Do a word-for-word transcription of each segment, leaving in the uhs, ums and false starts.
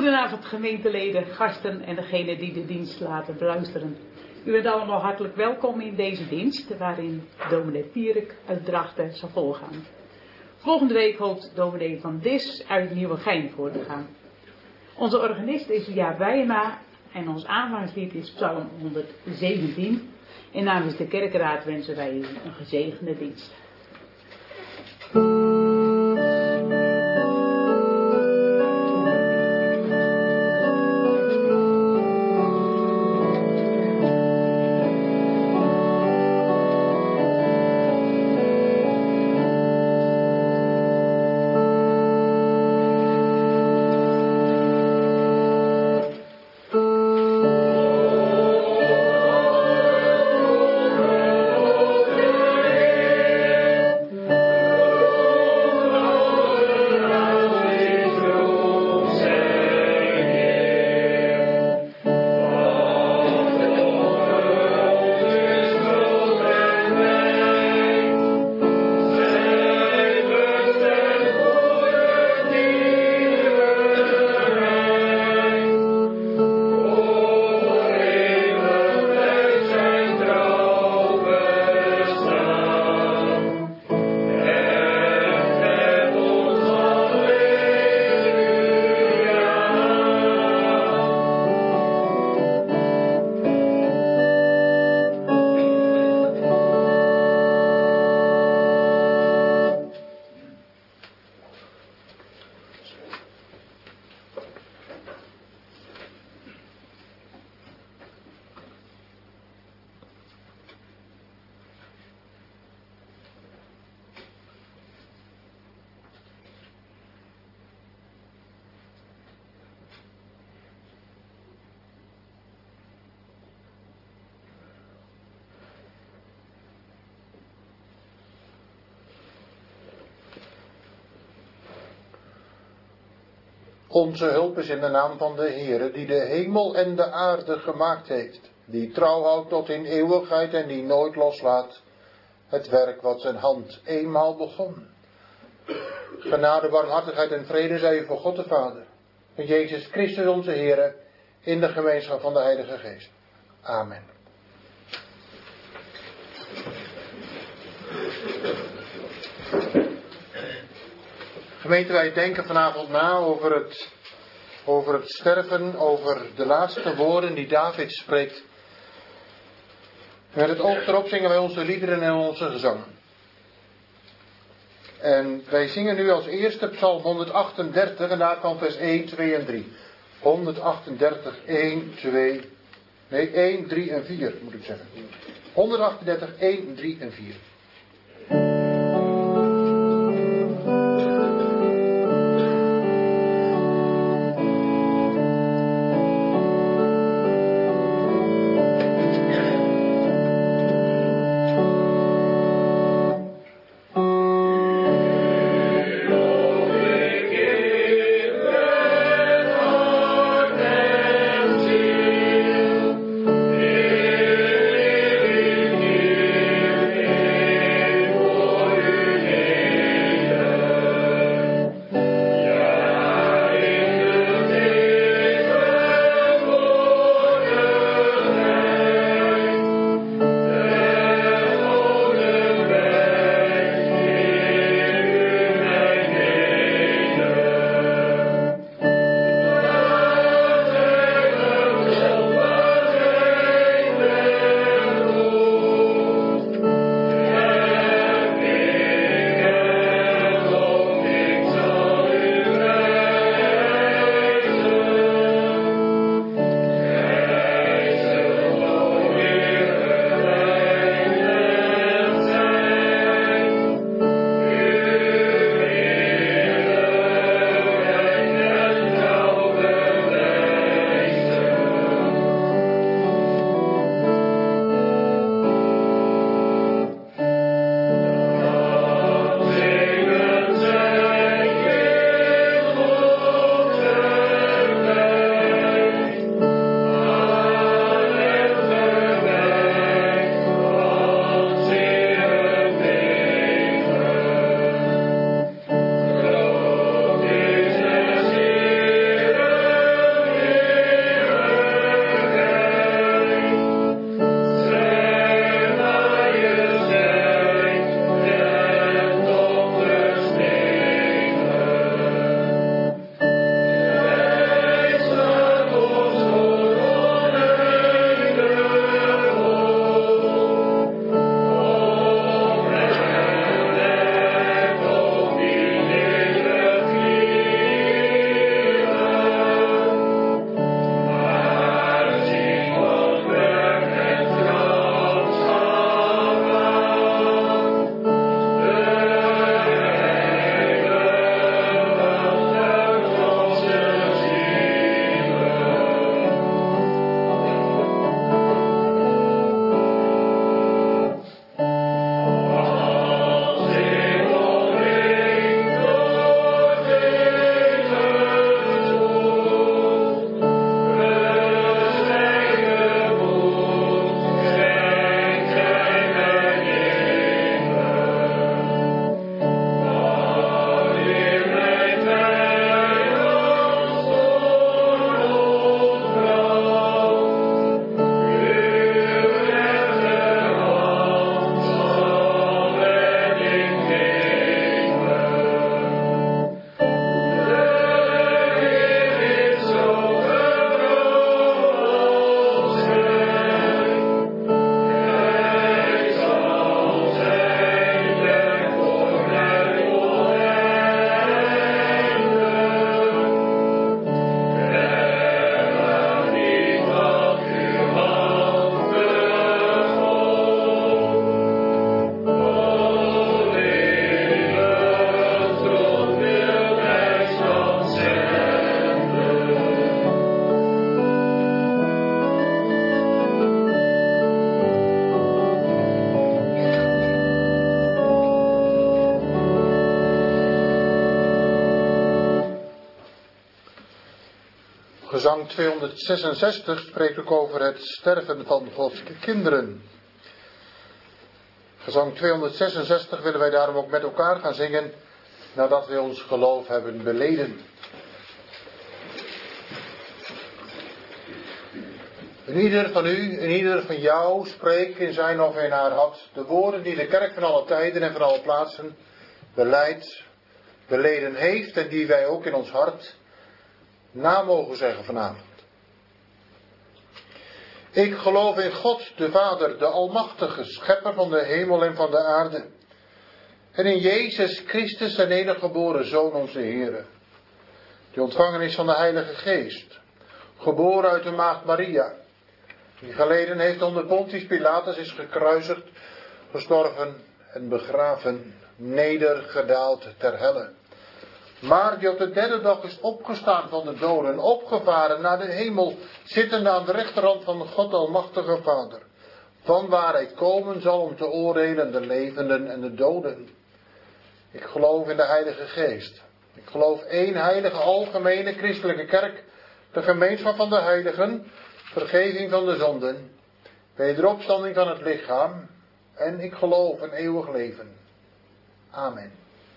Goedenavond gemeenteleden, gasten en degenen die de dienst laten beluisteren. U bent allemaal hartelijk welkom in deze dienst, waarin dominee Pierik uit Drachten zal volgaan. Volgende week hoopt dominee Van Dis uit Nieuwegein voor te gaan. Onze organist is Jaap Wijema en ons aanvangslied is Psalm honderdzeventien. En namens de kerkraad wensen wij u een gezegende dienst. Onze hulp is in de naam van de Heere, die de hemel en de aarde gemaakt heeft, die trouw houdt tot in eeuwigheid en die nooit loslaat het werk wat zijn hand eenmaal begon. Genade, barmhartigheid en vrede zij u voor God de Vader, van Jezus Christus onze Heere, in de gemeenschap van de Heilige Geest. Amen. Gemeente, wij denken vanavond na over het, over het sterven, over de laatste woorden die David spreekt. Met het oog erop zingen wij onze liederen en onze gezangen. En wij zingen nu als eerste Psalm honderdachtendertig en daar kan vers één, twee en drie. honderdachtendertig, één, twee, nee één, drie en vier moet ik zeggen. honderdachtendertig, één, drie en vier. Oh Gezang tweehonderdzesenzestig spreekt ook over het sterven van Gods kinderen. Gezang tweehonderdzesenzestig willen wij daarom ook met elkaar gaan zingen nadat wij ons geloof hebben beleden. En ieder van u en ieder van jou spreekt in zijn of in haar hart de woorden die de kerk van alle tijden en van alle plaatsen beleidt, beleden heeft en die wij ook in ons hart na mogen zeggen vanavond. Ik geloof in God, de Vader, de Almachtige, Schepper van de hemel en van de aarde. En in Jezus Christus, zijn enige geboren Zoon, onze Heere, die ontvangen is van de Heilige Geest, geboren uit de Maagd Maria, die geleden heeft onder Pontius Pilatus, is gekruisigd, gestorven en begraven, nedergedaald ter helle. Maar die op de derde dag is opgestaan van de doden, opgevaren naar de hemel, zittende aan de rechterhand van God Almachtige Vader, van waar hij komen zal om te oordelen de levenden en de doden. Ik geloof in de Heilige Geest. Ik geloof één heilige, algemene, christelijke kerk, de gemeenschap van de heiligen, vergeving van de zonden, wederopstanding van het lichaam, en ik geloof een eeuwig leven. Amen.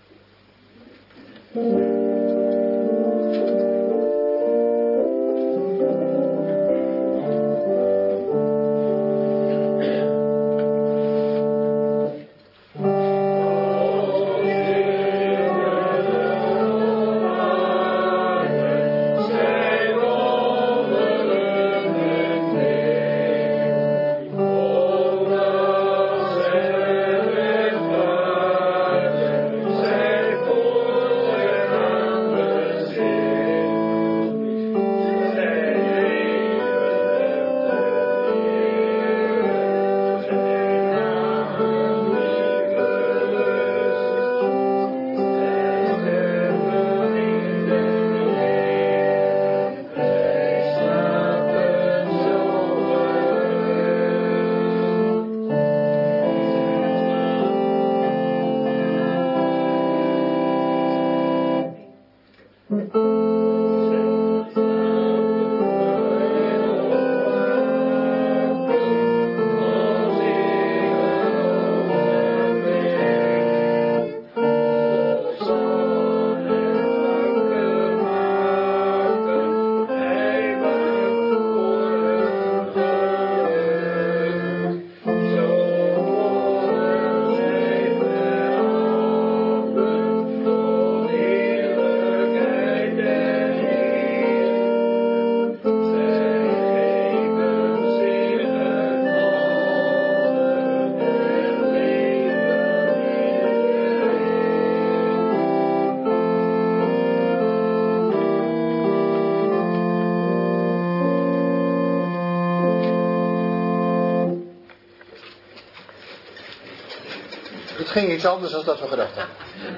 Het ging iets anders dan dat we gedacht hadden.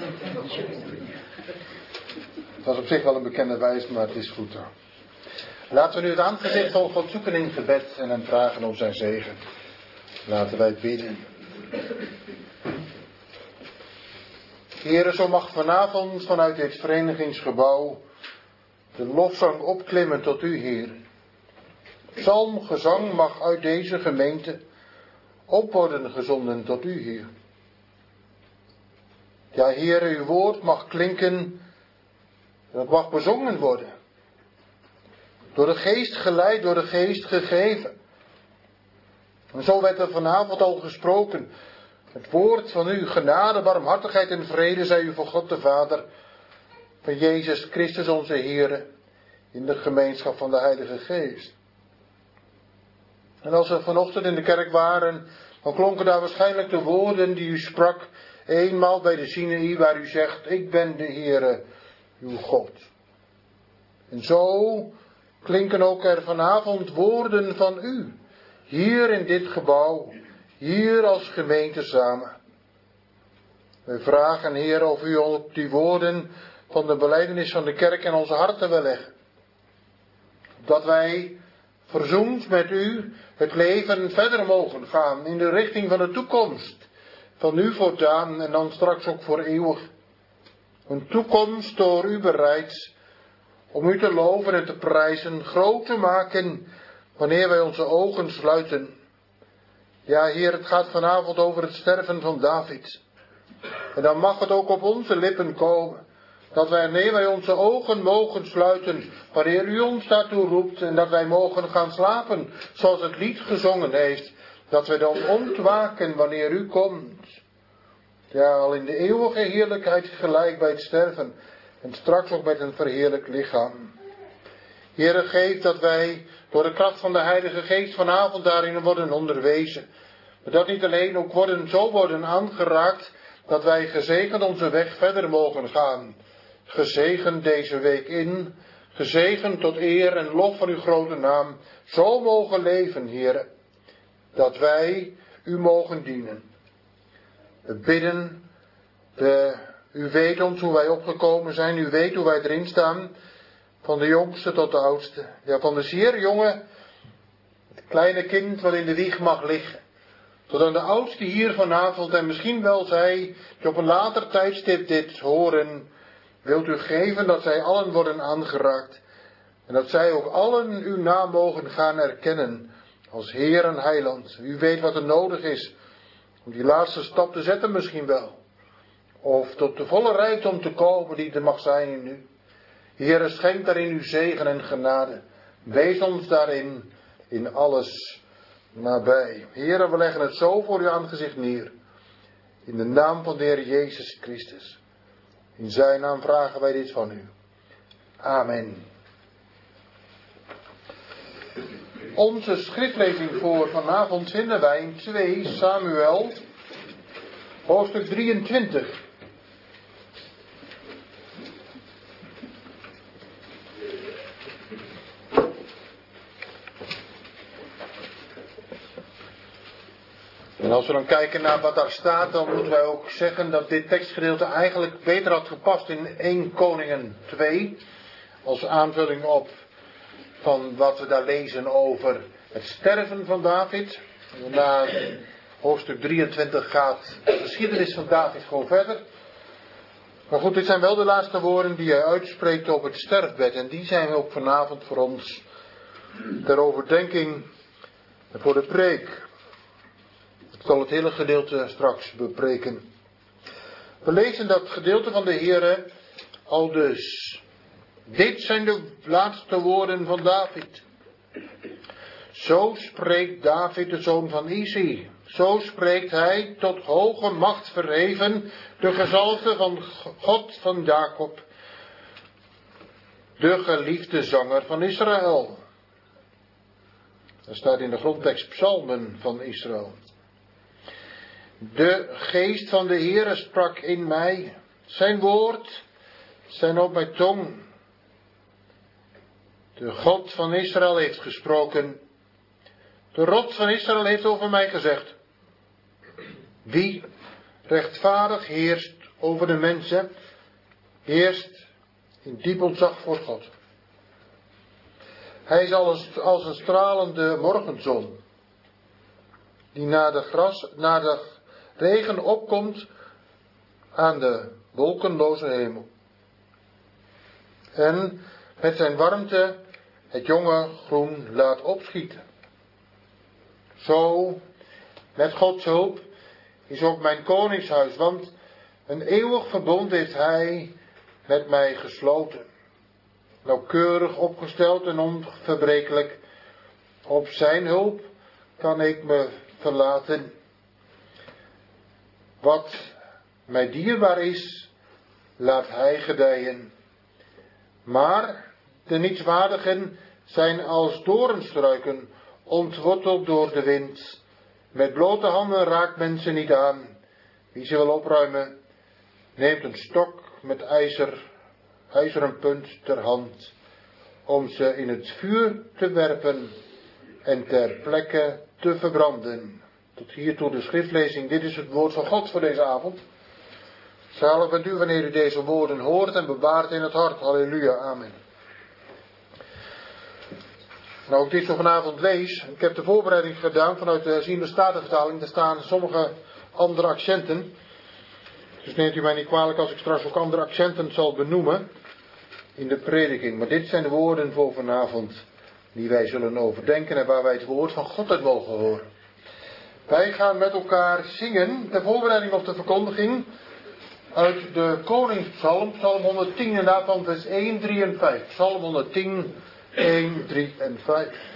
Het was op zich wel een bekende wijs, maar het is goed zo. Laten we nu het aangezicht van God zoeken in gebed en hem vragen om zijn zegen. Laten wij bidden. Heere, zo mag vanavond vanuit dit verenigingsgebouw de lofzang opklimmen tot u, Heer. Psalm, gezang mag uit deze gemeente op worden gezonden tot u, Heer. Ja, Heer, uw woord mag klinken, dat mag bezongen worden. Door de geest geleid, door de geest gegeven. En zo werd er vanavond al gesproken. Het woord van u, genade, barmhartigheid en vrede zij u voor God de Vader, van Jezus Christus onze Heer, in de gemeenschap van de Heilige Geest. En als we vanochtend in de kerk waren, dan klonken daar waarschijnlijk de woorden die u sprak, eenmaal bij de Sinaï, waar u zegt, ik ben de Heere, uw God. En zo klinken ook er vanavond woorden van u, hier in dit gebouw, hier als gemeente samen. Wij vragen, Heer, of u op die woorden van de belijdenis van de kerk in onze harten wil leggen. Dat wij, verzoend met u, het leven verder mogen gaan in de richting van de toekomst. Van nu voortaan en dan straks ook voor eeuwig. Een toekomst door u bereid, om u te loven en te prijzen, groot te maken, wanneer wij onze ogen sluiten. Ja, Heer, het gaat vanavond over het sterven van David. En dan mag het ook op onze lippen komen, dat wij, wanneer wij onze ogen mogen sluiten, wanneer u ons daartoe roept, en dat wij mogen gaan slapen, zoals het lied gezongen heeft, dat wij dan ontwaken wanneer u komt. Ja, al in de eeuwige heerlijkheid gelijk bij het sterven, en straks ook met een verheerlijk lichaam. Heere, geef dat wij door de kracht van de Heilige Geest vanavond daarin worden onderwezen. Maar dat niet alleen ook worden, zo worden aangeraakt, dat wij gezegend onze weg verder mogen gaan. Gezegend deze week in, gezegend tot eer en lof van uw grote naam, zo mogen leven, Heere, dat wij u mogen dienen. We bidden, de, u weet ons hoe wij opgekomen zijn, u weet hoe wij erin staan, van de jongste tot de oudste. Ja, van de zeer jonge, het kleine kind wat in de wieg mag liggen, tot aan de oudste hier vanavond, en misschien wel zij die op een later tijdstip dit horen, wilt u geven dat zij allen worden aangeraakt, en dat zij ook allen uw naam mogen gaan erkennen, als Heer en Heiland. U weet wat er nodig is, om die laatste stap te zetten misschien wel, of tot de volle rijkdom te komen die er mag zijn in u. Heere, schenk daarin uw zegen en genade. Wees ons daarin, in alles, nabij. Heere, we leggen het zo voor uw aangezicht neer. In de naam van de Heer Jezus Christus. In zijn naam vragen wij dit van u. Amen. Onze schriftlezing voor vanavond vinden wij in twee Samuel, hoofdstuk drieëntwintig. En als we dan kijken naar wat daar staat, dan moeten wij ook zeggen dat dit tekstgedeelte eigenlijk beter had gepast in Eerste Koningen twee. Als aanvulling op van wat we daar lezen over het sterven van David. En na hoofdstuk drieëntwintig gaat de geschiedenis van David gewoon verder. Maar goed, dit zijn wel de laatste woorden die hij uitspreekt op het sterfbed. En die zijn ook vanavond voor ons ter overdenking en voor de preek. Ik zal het hele gedeelte straks bepreken. We lezen dat gedeelte van de Heere al dus. Dit zijn de laatste woorden van David. Zo spreekt David, de zoon van Isi. Zo spreekt hij, tot hoge macht verheven, de gezalfde van God van Jacob, de geliefde zanger van Israël. Dat staat in de grondtekst Psalmen van Israël. De geest van de Heere sprak in mij, zijn woord zijn op mijn tong. De God van Israël heeft gesproken. De rots van Israël heeft over mij gezegd. Wie rechtvaardig heerst over de mensen, heerst in diep ontzag voor God. Hij is als, als een stralende morgenzon, die na de, gras, na de regen opkomt aan de wolkenloze hemel. En met zijn warmte het jonge groen laat opschieten. Zo, met Gods hulp, is ook mijn koningshuis, want een eeuwig verbond heeft hij met mij gesloten. Nauwkeurig opgesteld en onverbrekelijk. Op zijn hulp kan ik me verlaten. Wat mij dierbaar is, laat hij gedijen. Maar de nietswaardigen zijn als doornstruiken, ontworteld door de wind. Met blote handen raakt men ze niet aan. Wie ze wil opruimen, neemt een stok met ijzer, ijzeren punt ter hand, om ze in het vuur te werpen en ter plekke te verbranden. Tot hiertoe de schriftlezing. Dit is het woord van God voor deze avond. Zalig bent u wanneer u deze woorden hoort en bewaart in het hart. Halleluja, amen. Nou, ik dit zo vanavond lees. Ik heb de voorbereiding gedaan vanuit de herziende statenvertaling. Er staan sommige andere accenten. Dus neemt u mij niet kwalijk als ik straks ook andere accenten zal benoemen. in de prediking. Maar dit zijn de woorden voor vanavond die wij zullen overdenken en waar wij het woord van God uit mogen horen. Wij gaan met elkaar zingen, ter voorbereiding op de verkondiging, uit de Koningspsalm, Psalm honderdtien en daarvan vers één, drie en vijf. Psalm honderdtien, één, drie en vijf.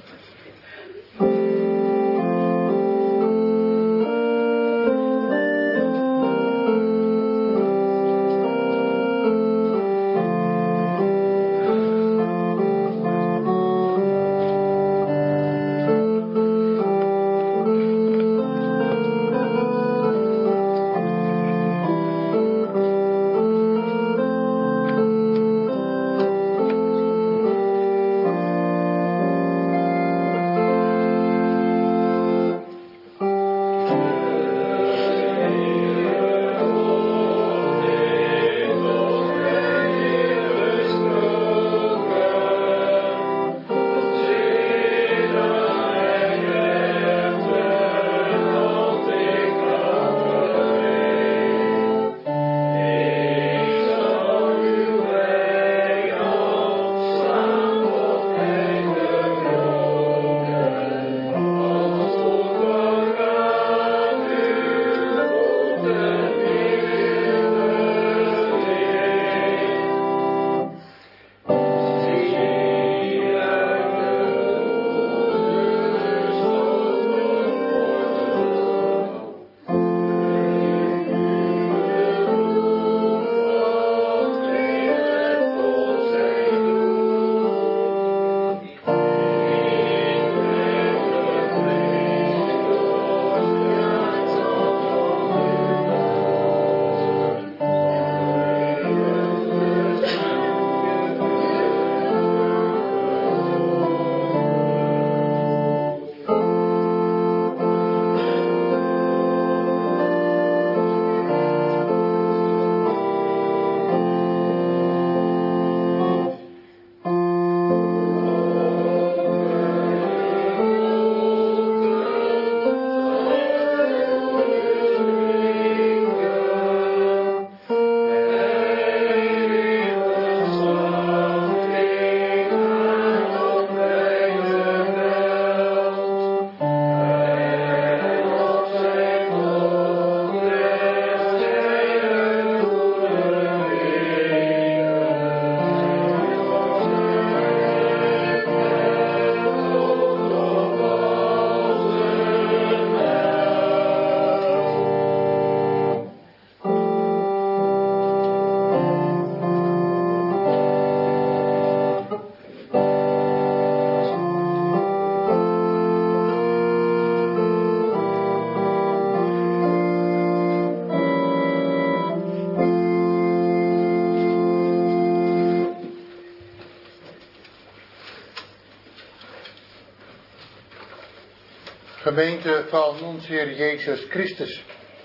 Gemeente van ons Heer Jezus Christus.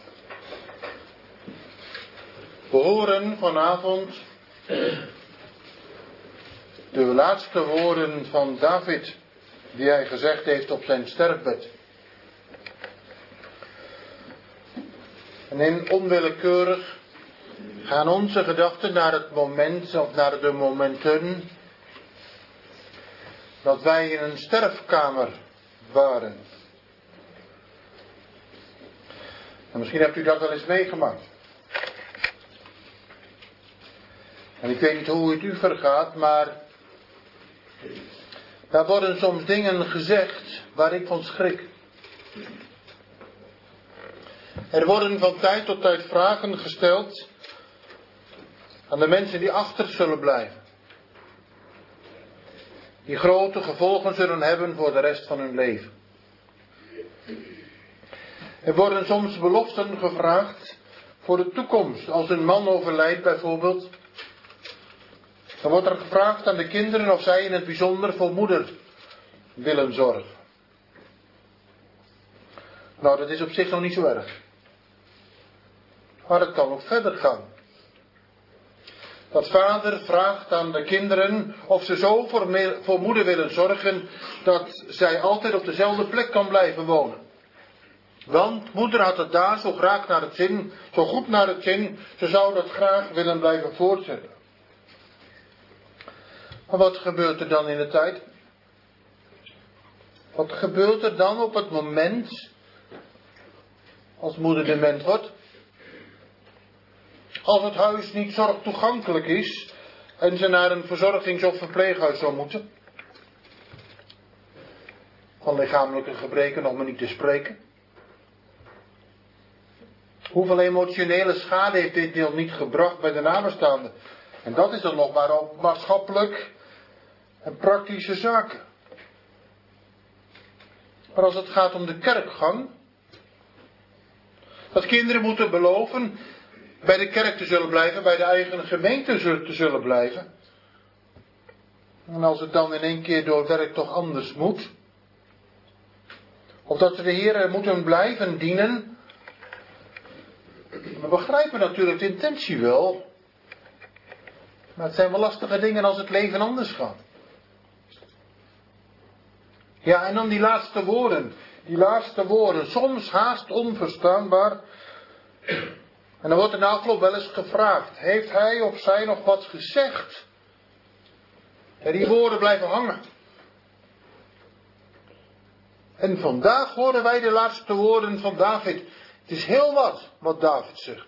We horen vanavond de laatste woorden van David, die hij gezegd heeft op zijn sterfbed. En in onwillekeurig gaan onze gedachten naar het moment, of naar de momenten, dat wij in een sterfkamer waren. En misschien hebt u dat wel eens meegemaakt. En ik weet niet hoe het u vergaat, maar daar worden soms dingen gezegd waar ik van schrik. Er worden van tijd tot tijd vragen gesteld aan de mensen die achter zullen blijven. Die grote gevolgen zullen hebben voor de rest van hun leven. Er worden soms beloften gevraagd voor de toekomst. Als een man overlijdt bijvoorbeeld, dan wordt er gevraagd aan de kinderen of zij in het bijzonder voor moeder willen zorgen. Nou, dat is op zich nog niet zo erg. Maar het kan ook verder gaan. Dat vader vraagt aan de kinderen of ze zo voor, me, voor moeder willen zorgen dat zij altijd op dezelfde plek kan blijven wonen. Want moeder had het daar zo graag naar het zin, zo goed naar het zin, ze zou dat graag willen blijven voortzetten. Maar wat gebeurt er dan in de tijd? Wat gebeurt er dan op het moment als moeder dement wordt? Als het huis niet zorgtoegankelijk is en ze naar een verzorgings- of verpleeghuis zou moeten? Van lichamelijke gebreken nog maar niet te spreken. Hoeveel emotionele schade heeft dit deel niet gebracht bij de nabestaanden? En dat is dan nog maar op maatschappelijk en praktische zaken. Maar als het gaat om de kerkgang, dat kinderen moeten beloven bij de kerk te zullen blijven, bij de eigen gemeente te zullen blijven. En als het dan in één keer door werk toch anders moet, of dat ze de Heer moeten blijven dienen. We begrijpen natuurlijk de intentie wel. Maar het zijn wel lastige dingen als het leven anders gaat. Ja, en dan die laatste woorden. Die laatste woorden, soms haast onverstaanbaar. En dan wordt er na afloop wel eens gevraagd, heeft hij of zij nog wat gezegd? En die woorden blijven hangen. En vandaag horen wij de laatste woorden van David. Het is heel wat, wat David zegt.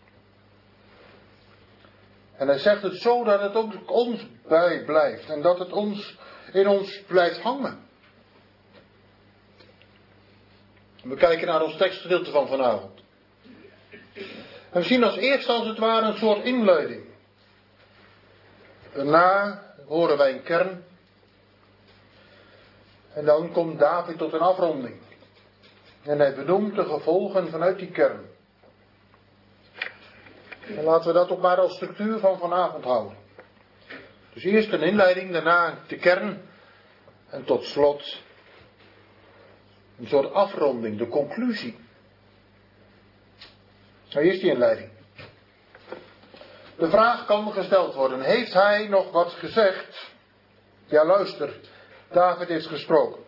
En hij zegt het zo dat het ook ons bijblijft. En dat het ons, in ons blijft hangen. We kijken naar ons tekstgedeelte van vanavond. En we zien als eerste als het ware een soort inleiding. Daarna horen wij een kern. En dan komt David tot een afronding. En hij benoemt de gevolgen vanuit die kern. En laten we dat ook maar als structuur van vanavond houden. Dus eerst een inleiding, daarna de kern. En tot slot een soort afronding, de conclusie. Nou, eerst die inleiding. De vraag kan gesteld worden, heeft hij nog wat gezegd? Ja, luister, David heeft gesproken.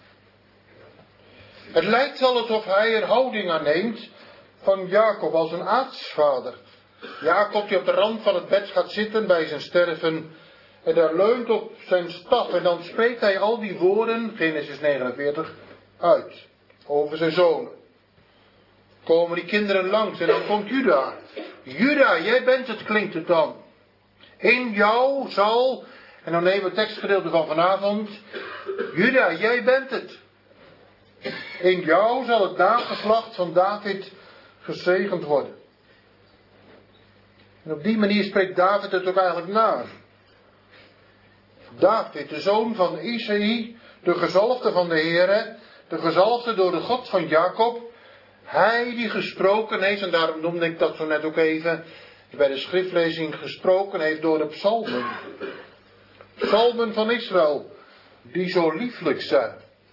Het lijkt wel alsof hij er houding aan neemt van Jacob als een aartsvader. Jacob die op de rand van het bed gaat zitten bij zijn sterven en daar leunt op zijn staf en dan spreekt hij al die woorden, Genesis negenenveertig, uit over zijn zonen. Komen die kinderen langs en dan komt Juda. Juda, jij bent het, klinkt het dan. In jou zal, en dan nemen we het tekstgedeelte van vanavond, Juda, jij bent het. In jou zal het nageslacht van David gezegend worden. En op die manier spreekt David het ook eigenlijk na. David, de zoon van Isaï, de gezalfde van de Heere, de gezalfde door de God van Jacob. Hij die gesproken heeft, en daarom noemde ik dat zo net ook even, bij de schriftlezing gesproken heeft door de psalmen. Psalmen van Israël, die zo lieflijk zijn.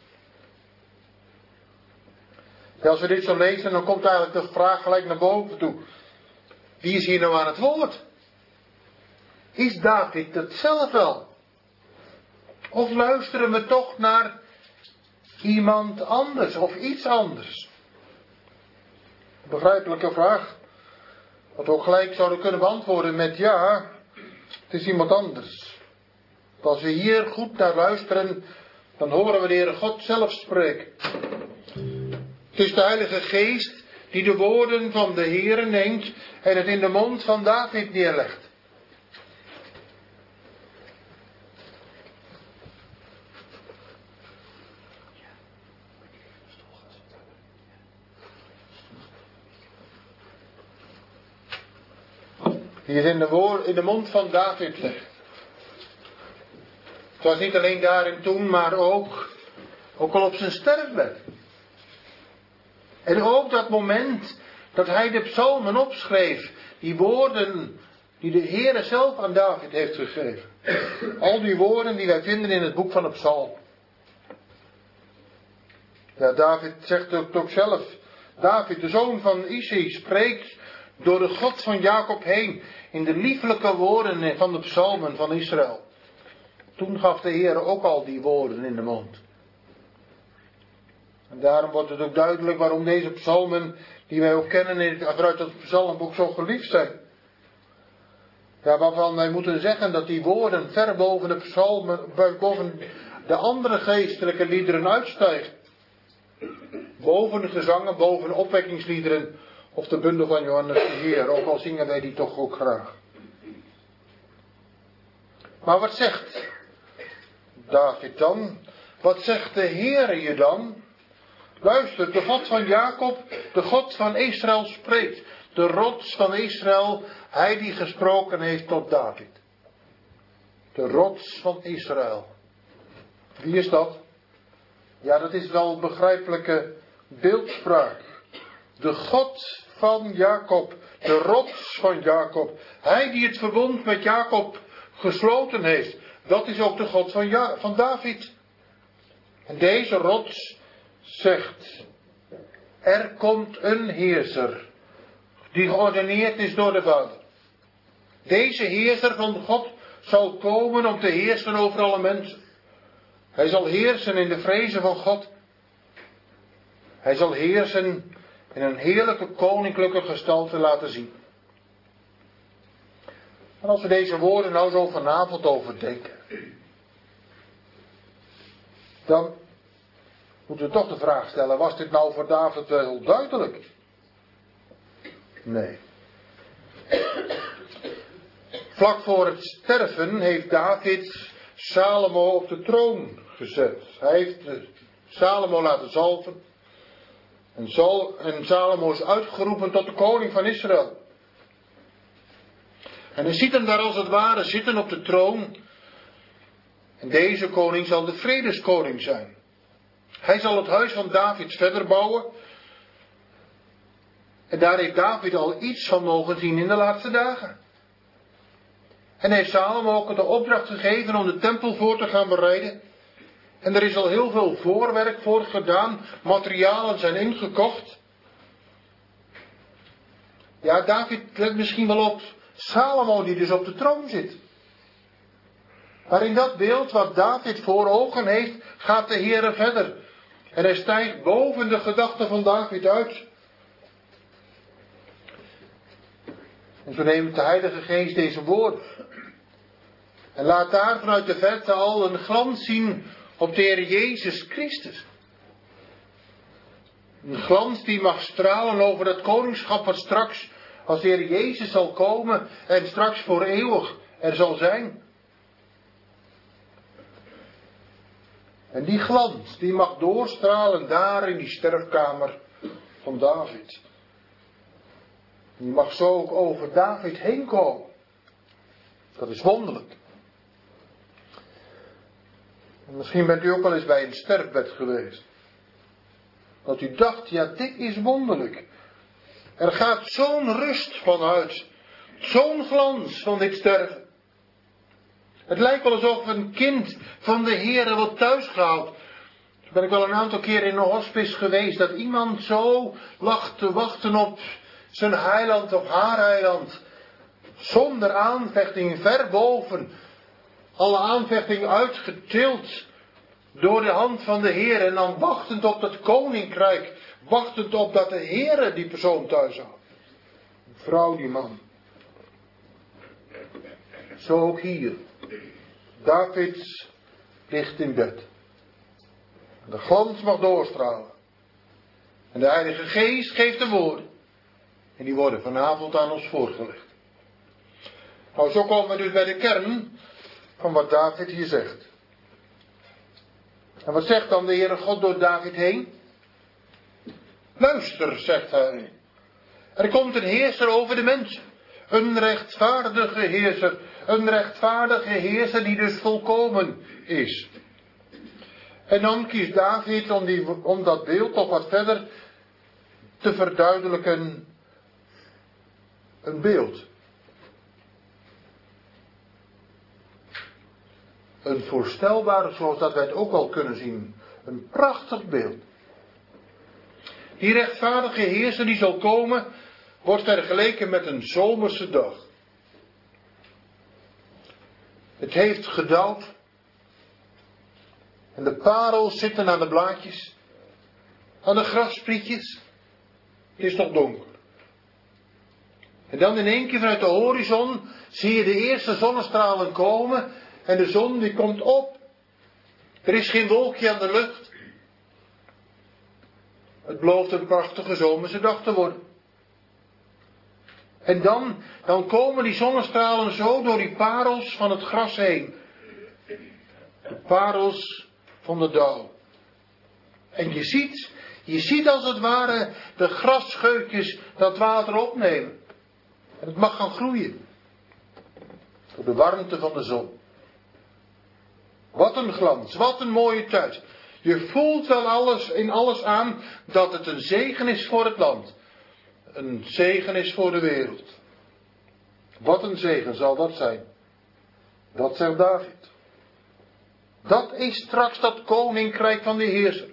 Ja, als we dit zo lezen, dan komt eigenlijk de vraag gelijk naar boven toe. Wie is hier nou aan het woord? Is David het zelf wel? Of luisteren we toch naar iemand anders of iets anders? Begrijpelijke vraag. Wat we ook gelijk zouden kunnen beantwoorden met ja, het is iemand anders. Als we hier goed naar luisteren, dan horen we de Heere God zelf spreken. Het is de Heilige Geest die de woorden van de Heere neemt en het in de mond van David neerlegt. Die het in de, woord, in de mond van David legt. Het was niet alleen daar en toen, maar ook, ook al op zijn sterfbed. En ook dat moment dat hij de psalmen opschreef. Die woorden die de Heere zelf aan David heeft gegeven. Al die woorden die wij vinden in het boek van de psalm. Ja, David zegt het ook zelf. David, de zoon van Isaï, spreekt door de God van Jacob heen. In de lieflijke woorden van de psalmen van Israël. Toen gaf de Heere ook al die woorden in de mond. En daarom wordt het ook duidelijk waarom deze psalmen, die wij ook kennen vanuit het psalmboek, zo geliefd zijn. Ja, waarvan wij moeten zeggen dat die woorden ver boven de psalmen, boven de andere geestelijke liederen uitstijgen. Boven de gezangen, boven de opwekkingsliederen of de bundel van Johannes de Heer, ook al zingen wij die toch ook graag. Maar wat zegt David dan? Wat zegt de Heere je dan? Luister, de God van Jacob, de God van Israël spreekt. De rots van Israël, hij die gesproken heeft tot David. De rots van Israël. Wie is dat? Ja, dat is wel begrijpelijke beeldspraak. De God van Jacob, de rots van Jacob. Hij die het verbond met Jacob gesloten heeft. Dat is ook de God van, ja, van David. En deze rots zegt, er komt een heerser die geordineerd is door de Vader. Deze heerser van God zal komen om te heersen over alle mensen. Hij zal heersen in de vrezen van God. Hij zal heersen in een heerlijke koninklijke gestalte laten zien. En als we deze woorden nou zo vanavond overdenken, dan moeten we toch de vraag stellen, was dit nou voor David wel duidelijk? Nee. Vlak voor het sterven heeft David Salomo op de troon gezet. Hij heeft Salomo laten zalven. En, Sal, en Salomo is uitgeroepen tot de koning van Israël. En hij ziet hem daar als het ware zitten op de troon. En deze koning zal de vredeskoning zijn. Hij zal het huis van David verder bouwen. En daar heeft David al iets van mogen zien in de laatste dagen. En heeft Salomo ook de opdracht gegeven om de tempel voor te gaan bereiden. En er is al heel veel voorwerk voor gedaan. Materialen zijn ingekocht. Ja, David let misschien wel op Salomo die dus op de troon zit. Maar in dat beeld wat David voor ogen heeft, gaat de Heere verder. En hij stijgt boven de gedachten van David uit. En zo neemt de Heilige Geest deze woorden. En laat daar vanuit de verte al een glans zien op de Heer Jezus Christus. Een glans die mag stralen over het koningschap wat straks, als de Heer Jezus zal komen en straks voor eeuwig er zal zijn. En die glans, die mag doorstralen daar in die sterfkamer van David. Die mag zo ook over David heen komen. Dat is wonderlijk. En misschien bent u ook wel eens bij een sterfbed geweest. Dat u dacht, ja, dit is wonderlijk. Er gaat zo'n rust vanuit. Zo'n glans van dit sterven. Het lijkt wel alsof een kind van de Heere wordt thuisgehaald. Toen ben ik wel een aantal keren in een hospice geweest. Dat iemand zo lag te wachten op zijn heiland of haar heiland. Zonder aanvechting, ver boven. Alle aanvechting uitgetild door de hand van de Heer. En dan wachtend op dat koninkrijk. Wachtend op dat de Heere die persoon thuis houdt. Die vrouw, die man. Zo ook hier. David ligt in bed. De glans mag doorstralen. En de Heilige Geest geeft de woorden. En die worden vanavond aan ons voorgelegd. Nou, zo komen we dus bij de kern van wat David hier zegt. En wat zegt dan de Heere God door David heen? Luister, zegt hij. Er komt een heerser over de mensen. Een rechtvaardige heerser. Een rechtvaardige heerser die dus volkomen is. En dan kiest David om, die, om dat beeld toch wat verder te verduidelijken. Een beeld. Een voorstelbaar, zoals dat wij het ook al kunnen zien. Een prachtig beeld. Die rechtvaardige heerser die zal komen, wordt vergeleken met een zomerse dag. Het heeft gedauwd. En de parels zitten aan de blaadjes. Aan de grassprietjes. Het is nog donker. En dan in één keer vanuit de horizon zie je de eerste zonnestralen komen en de zon die komt op. Er is geen wolkje aan de lucht. Het belooft een prachtige zomerse dag te worden. En dan, dan komen die zonnestralen zo door die parels van het gras heen. De parels van de dauw. En je ziet, je ziet als het ware de grasscheutjes dat water opnemen. En het mag gaan groeien. Door de warmte van de zon. Wat een glans, wat een mooie tijd. Je voelt wel alles, in alles aan dat het een zegen is voor het land. Een zegen is voor de wereld. Wat een zegen zal dat zijn. Dat zegt David. Dat is straks dat koninkrijk van de heerser.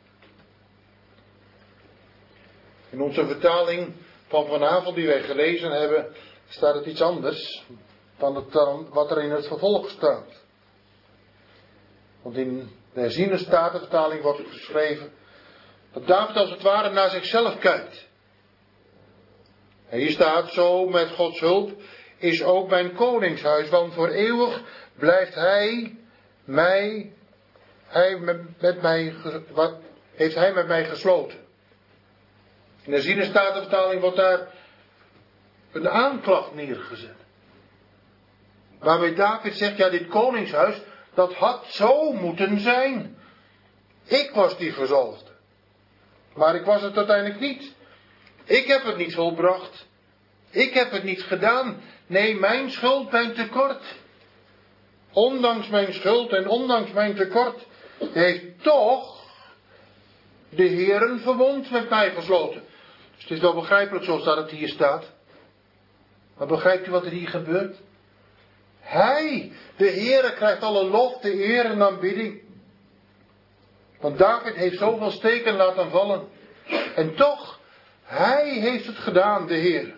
In onze vertaling van vanavond die wij gelezen hebben, staat het iets anders dan het, wat er in het vervolg staat. Want in de herziene statenvertaling wordt het geschreven dat David als het ware naar zichzelf kijkt. En hier staat zo, met Gods hulp is ook mijn koningshuis, want voor eeuwig blijft hij mij, hij met, met mij, wat heeft hij met mij gesloten. In de herziene statenvertaling wordt daar een aanklacht neergezet. Waarbij David zegt, ja, dit koningshuis, dat had zo moeten zijn. Ik was die gezalfde. Maar ik was het uiteindelijk niet. Ik heb het niet volbracht. Ik heb het niet gedaan. Nee, mijn schuld, mijn tekort. Ondanks mijn schuld en ondanks mijn tekort heeft toch de Heer een verbond met mij gesloten. Dus het is wel begrijpelijk zoals dat het hier staat. Maar begrijpt u wat er hier gebeurt? Hij, de Heere, krijgt alle lof, de eer en aanbidding. Want David heeft zoveel steken laten vallen. En toch, hij heeft het gedaan, de Heer.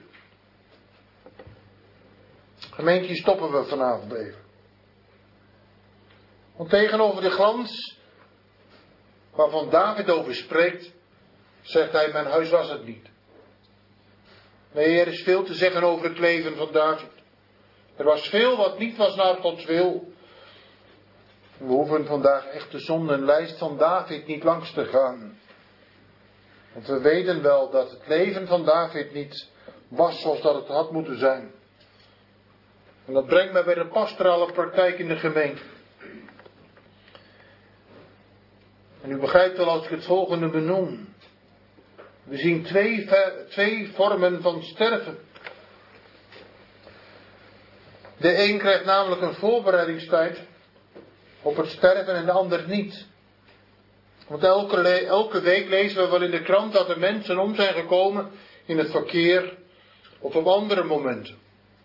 Gemeentje, stoppen we vanavond even. Want tegenover de glans waarvan David over spreekt, zegt hij, mijn huis was het niet. Nee, er is veel te zeggen over het leven van David. Er was veel wat niet was naar Gods wil. We hoeven vandaag echt de zondenlijst van David niet langs te gaan. Want we weten wel dat het leven van David niet was zoals dat het had moeten zijn. En dat brengt mij bij de pastorale praktijk in de gemeente. En u begrijpt wel als ik het volgende benoem. We zien twee, twee vormen van sterven. De een krijgt namelijk een voorbereidingstijd op het sterven en de ander niet. Want elke, elke week lezen we wel in de krant dat er mensen om zijn gekomen in het verkeer of op andere momenten.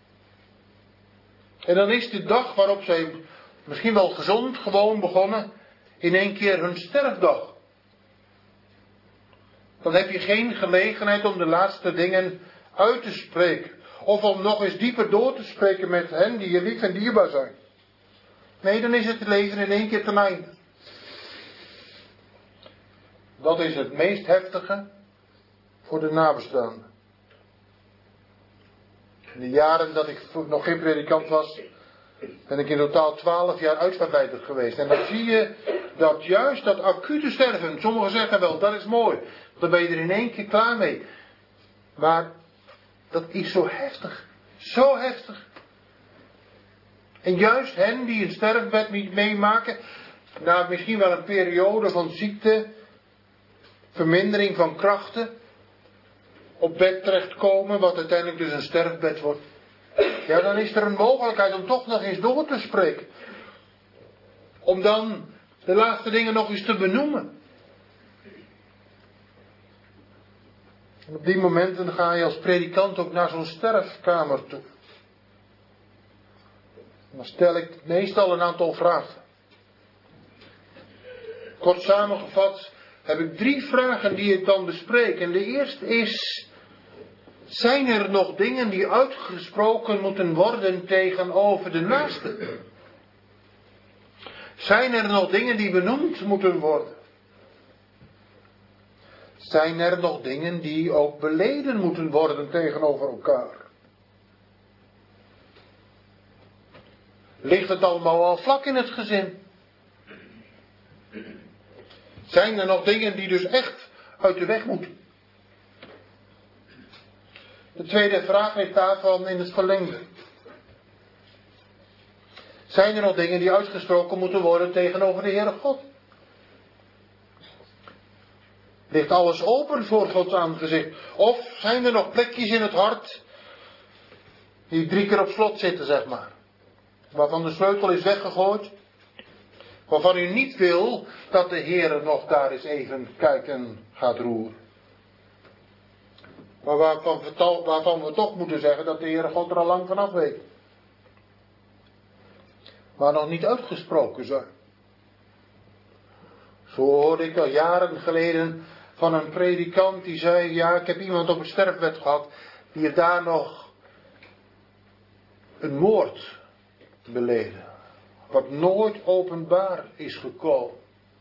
En dan is de dag waarop zij misschien wel gezond gewoon begonnen in één keer hun sterfdag. Dan heb je geen gelegenheid om de laatste dingen uit te spreken. Of om nog eens dieper door te spreken met hen die je lief en dierbaar zijn. Nee, dan is het leven in één keer ten einde. Dat is het meest heftige voor de nabestaanden. In de jaren dat ik nog geen predikant was, ben ik in totaal twaalf jaar uitvaartleider geweest. En dan zie je dat juist dat acute sterven, sommigen zeggen wel, dat is mooi. Dan ben je er in één keer klaar mee. Maar dat is zo heftig. Zo heftig. En juist hen die een sterfbed niet meemaken, na misschien wel een periode van ziekte, vermindering van krachten, op bed terechtkomen, wat uiteindelijk dus een sterfbed wordt. Ja, dan is er een mogelijkheid om toch nog eens door te spreken. Om dan de laatste dingen nog eens te benoemen. En op die momenten ga je als predikant ook naar zo'n sterfkamer toe. En dan stel ik meestal een aantal vragen. Kort samengevat heb ik drie vragen die ik dan bespreek. En de eerste is: zijn er nog dingen die uitgesproken moeten worden tegenover de naaste? Zijn er nog dingen die benoemd moeten worden? Zijn er nog dingen die ook beleden moeten worden tegenover elkaar? Ligt het allemaal al vlak in het gezin? Zijn er nog dingen die dus echt uit de weg moeten? De tweede vraag ligt daarvan in het verlengde. Zijn er nog dingen die uitgesproken moeten worden tegenover de Heere God? Ligt alles open voor Gods aangezicht? Of zijn er nog plekjes in het hart die drie keer op slot zitten, zeg maar? Waarvan de sleutel is weggegooid? Waarvan u niet wil dat de Heere nog daar eens even kijken gaat roeren? Maar waarvan, waarvan we toch moeten zeggen dat de Heere God er al lang vanaf weet. Maar nog niet uitgesproken zijn. Zo hoorde ik al jaren geleden van een predikant die zei, ja, ik heb iemand op een sterfbed gehad, die heeft daar nog een moord beleden. Wat nooit openbaar is gekomen.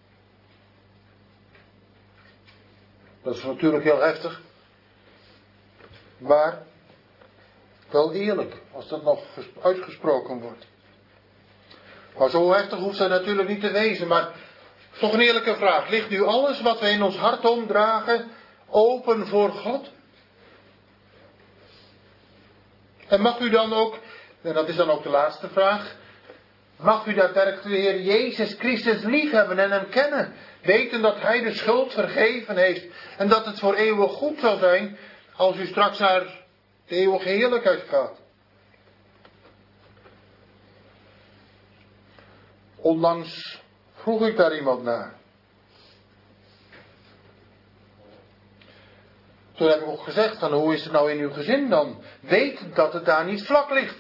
Dat is natuurlijk heel heftig. Maar wel eerlijk, als dat nog uitgesproken wordt. Maar zo heftig hoeft dat natuurlijk niet te wezen. Maar toch een eerlijke vraag. Ligt nu alles wat we in ons hart omdragen open voor God? En mag u dan ook, en dat is dan ook de laatste vraag, mag u daadwerkelijk de Heer Jezus Christus liefhebben en hem kennen? Weten dat hij de schuld vergeven heeft en dat het voor eeuwig goed zal zijn als u straks naar de eeuwige heerlijkheid gaat. Onlangs vroeg ik daar iemand naar. Toen heb ik ook gezegd, van, hoe is het nou in uw gezin dan? Wetend dat het daar niet vlak ligt.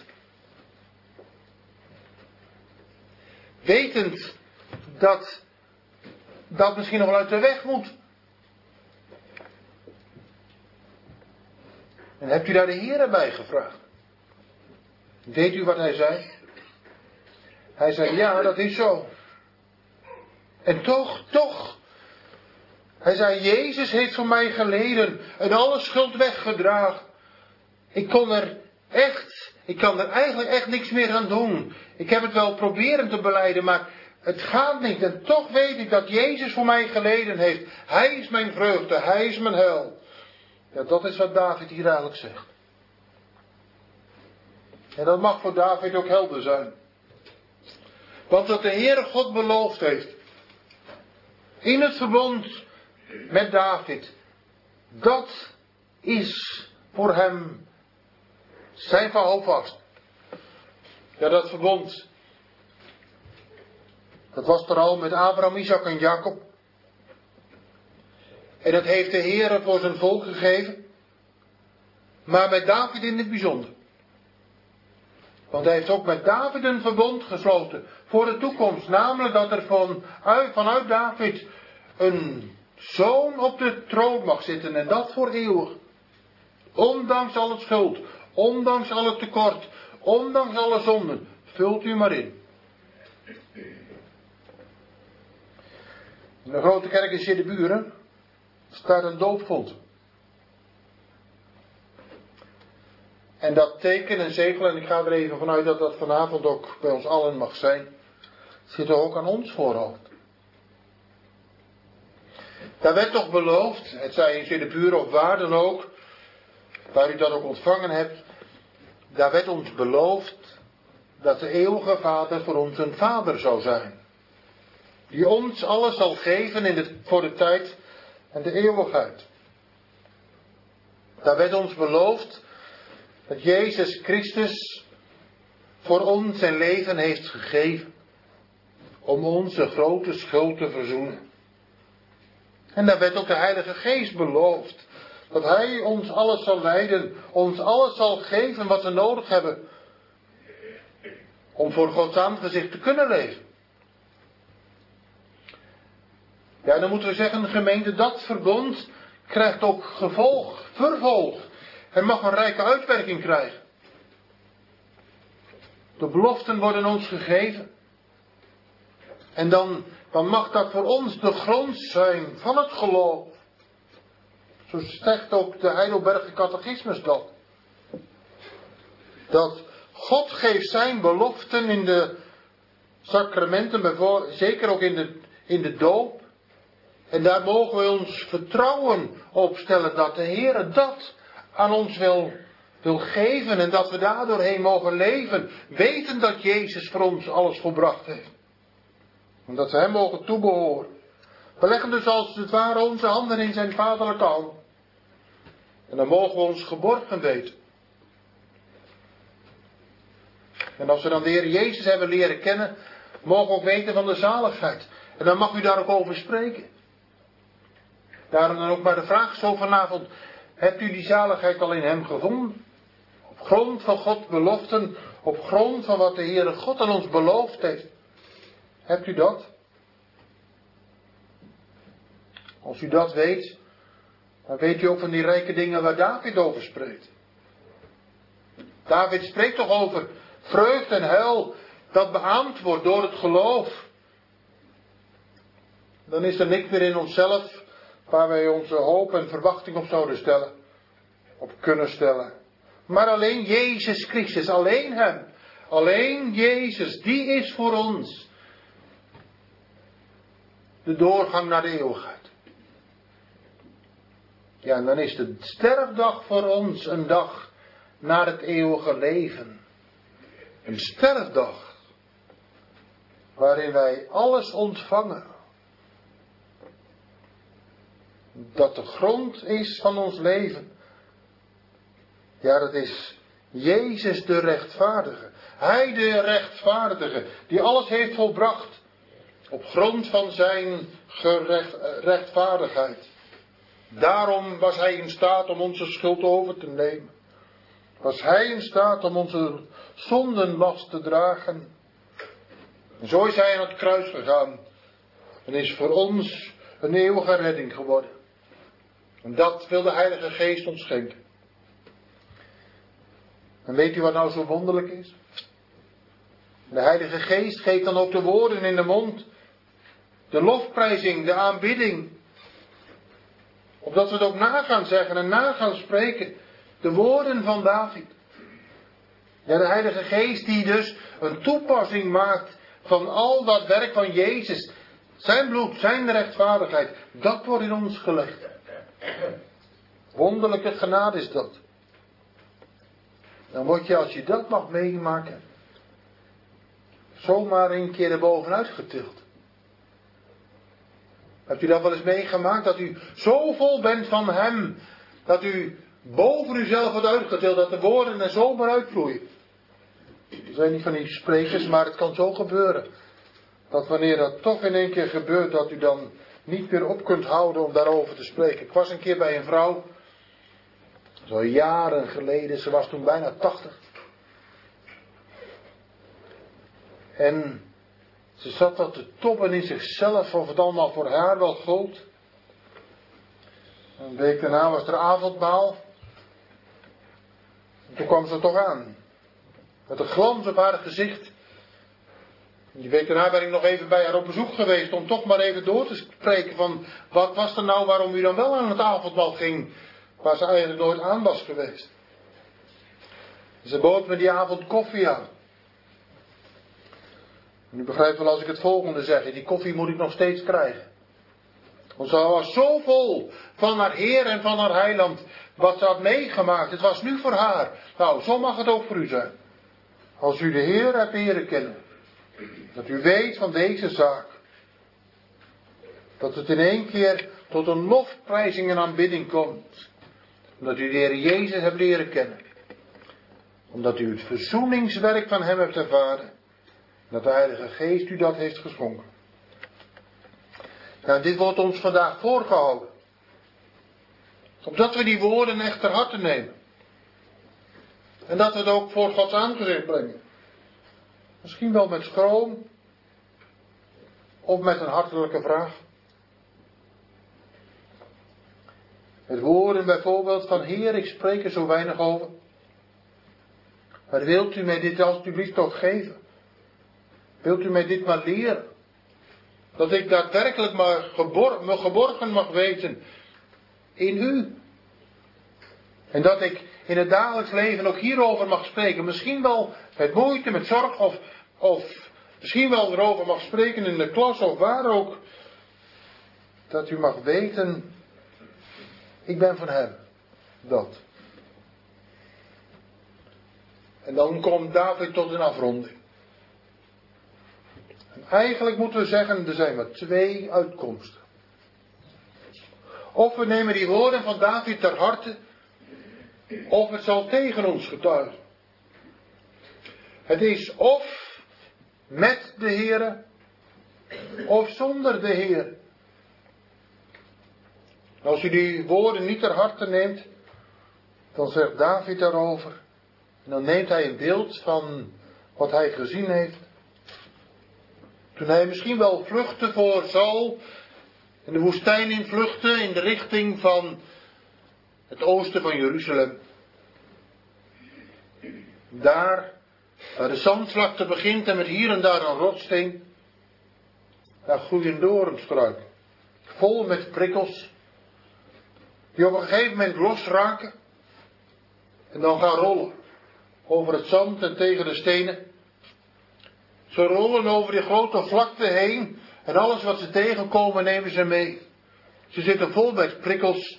Wetend dat dat misschien nog wel uit de weg moet. En hebt u daar de Heer bij gevraagd? Weet u wat hij zei? Hij zei, ja, dat is zo. En toch, toch. Hij zei, Jezus heeft voor mij geleden en alle schuld weggedragen. Ik kon er echt, ik kan er eigenlijk echt niks meer aan doen. Ik heb het wel proberen te belijden, maar het gaat niet. En toch weet ik dat Jezus voor mij geleden heeft. Hij is mijn vreugde, hij is mijn heil. Ja, dat is wat David hier eigenlijk zegt. En dat mag voor David ook helder zijn. Want wat de Heere God beloofd heeft, in het verbond met David, dat is voor hem zijn van houvast. Ja, dat verbond, dat was er al met Abraham, Isaac en Jacob. En dat heeft de Heere voor zijn volk gegeven, maar met David in het bijzonder. Want hij heeft ook met David een verbond gesloten voor de toekomst. Namelijk dat er van, vanuit David een zoon op de troon mag zitten. En dat voor eeuwig. Ondanks alle schuld. Ondanks alle tekort. Ondanks alle zonden. Vult u maar in. In de grote kerk in Siddeburen staat een doopvont. En dat teken en zegel, en ik ga er even vanuit dat dat vanavond ook bij ons allen mag zijn, zit er ook aan ons voorhoofd. Daar werd toch beloofd, het zij in Siddeburen of waar dan ook, waar u dat ook ontvangen hebt, daar werd ons beloofd dat de eeuwige Vader voor ons een Vader zou zijn. Die ons alles zal geven in de, voor de tijd en de eeuwigheid. Daar werd ons beloofd dat Jezus Christus voor ons zijn leven heeft gegeven om onze grote schuld te verzoenen. En daar werd ook de Heilige Geest beloofd dat Hij ons alles zal leiden, ons alles zal geven wat we nodig hebben om voor Gods aangezicht te kunnen leven. Ja, dan moeten we zeggen, gemeente, dat verbond krijgt ook gevolg, vervolg. Het mag een rijke uitwerking krijgen. De beloften worden ons gegeven. En dan, dan mag dat voor ons de grond zijn van het geloof. Zo zegt ook de Heidelberger Catechismus dat. Dat God geeft zijn beloften in de sacramenten, zeker ook in de, in de doop. En daar mogen we ons vertrouwen op stellen dat de Heer dat aan ons wil, wil geven. En dat we daardoorheen mogen leven. Weten dat Jezus voor ons alles volbracht heeft. En dat we hem mogen toebehoren. We leggen dus als het ware onze handen in zijn vaderlijke hand. En dan mogen we ons geborgen weten. En als we dan de Heer Jezus hebben leren kennen, mogen we ook weten van de zaligheid. En dan mag u daar ook over spreken. Daarom dan ook maar de vraag zo vanavond. Hebt u die zaligheid al in hem gevonden? Op grond van Gods beloften. Op grond van wat de Heere God aan ons beloofd heeft. Hebt u dat? Als u dat weet, dan weet u ook van die rijke dingen waar David over spreekt. David spreekt toch over vreugde en huil dat beaamd wordt door het geloof. Dan is er niks meer in onszelf waar wij onze hoop en verwachting op zouden stellen. Op kunnen stellen. Maar alleen Jezus Christus, alleen Hem. Alleen Jezus, die is voor ons de doorgang naar de eeuwigheid. Ja, en dan is de sterfdag voor ons een dag naar het eeuwige leven. Een sterfdag waarin wij alles ontvangen. Dat de grond is van ons leven. Ja, dat is Jezus de rechtvaardige. Hij de rechtvaardige, die alles heeft volbracht op grond van zijn gerecht, rechtvaardigheid. Daarom was hij in staat om onze schuld over te nemen. Was hij in staat om onze zondenlast te dragen. En zo is hij aan het kruis gegaan. En is voor ons een eeuwige redding geworden. En dat wil de Heilige Geest ons schenken. En weet u wat nou zo wonderlijk is? De Heilige Geest geeft dan ook de woorden in de mond. De lofprijzing, de aanbidding. Opdat we het ook na gaan zeggen en na gaan spreken. De woorden van David. Ja, de Heilige Geest die dus een toepassing maakt van al dat werk van Jezus. Zijn bloed, zijn rechtvaardigheid. Dat wordt in ons gelegd. Wonderlijke genade is dat. Dan word je, als je dat mag meemaken, zomaar een keer erbovenuit getild. Hebt u dat wel eens meegemaakt? Dat u zo vol bent van Hem. Dat u boven uzelf wordt uitgetild. Dat de woorden er zomaar uitvloeien. Dat zijn niet van die sprekers, maar het kan zo gebeuren. Dat wanneer dat toch in één keer gebeurt, dat u dan niet meer op kunt houden om daarover te spreken. Ik was een keer bij een vrouw. Zo jaren geleden, ze was toen bijna tachtig. En ze zat wat te tobben in zichzelf of het allemaal voor haar wel gold. Een week daarna was er avondmaal. En toen kwam ze toch aan. Met een glans op haar gezicht. Die week daarna ben ik nog even bij haar op bezoek geweest om toch maar even door te spreken van wat was er nou waarom u dan wel aan het avondmaal ging, waar ze eigenlijk nooit aan was geweest. Ze bood me die avond koffie aan. En u begrijpt wel als ik het volgende zeg, die koffie moet ik nog steeds krijgen. Want ze was zo vol van haar Heer en van haar Heiland, wat ze had meegemaakt. Het was nu voor haar. Nou, zo mag het ook voor u zijn. Als u de Heer hebt leren kennen. Dat u weet van deze zaak. Dat het in één keer tot een lofprijzing en aanbidding komt. Omdat u de Heer Jezus hebt leren kennen. Omdat u het verzoeningswerk van Hem hebt ervaren. Dat de Heilige Geest u dat heeft geschonken. Nou, dit wordt ons vandaag voorgehouden. Opdat we die woorden echt ter harte nemen. En dat we het ook voor Gods aangezicht brengen. Misschien wel met schroom. Of met een hartelijke vraag. Met woorden bijvoorbeeld van Heer, ik spreek er zo weinig over. Maar wilt u mij dit alsjeblieft toch geven? Wilt u mij dit maar leren? Dat ik daadwerkelijk maar gebor, me geborgen mag weten in u. En dat ik in het dagelijks leven ook hierover mag spreken. Misschien wel met moeite, met zorg of, of misschien wel erover mag spreken in de klas of waar ook. Dat u mag weten, ik ben van hem. Dat. En dan komt David tot een afronding. En eigenlijk moeten we zeggen, er zijn maar twee uitkomsten. Of we nemen die woorden van David ter harte, of het zal tegen ons getuigen. Het is of met de Heere, of zonder de Heere. Als u die woorden niet ter harte neemt, dan zegt David daarover. En dan neemt hij een beeld van wat hij gezien heeft. Toen hij misschien wel vluchtte voor Saul, in de woestijn in vluchtte in de richting van het oosten van Jeruzalem. Daar, waar de zandvlakte begint en met hier en daar een rotssteen, daar groeien doornstruiken, vol met prikkels, die op een gegeven moment losraken en dan gaan rollen over het zand en tegen de stenen. Ze rollen over die grote vlakte heen en alles wat ze tegenkomen nemen ze mee. Ze zitten vol met prikkels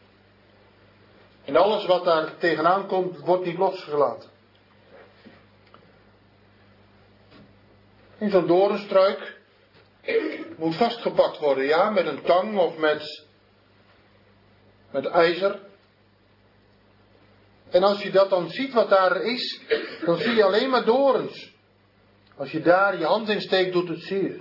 en alles wat daar tegenaan komt wordt niet losgelaten. In zo'n doornstruik moet vastgepakt worden, ja, met een tang of met, met ijzer. En als je dat dan ziet wat daar is, dan zie je alleen maar dorens. Als je daar je hand in steekt, doet het zeer.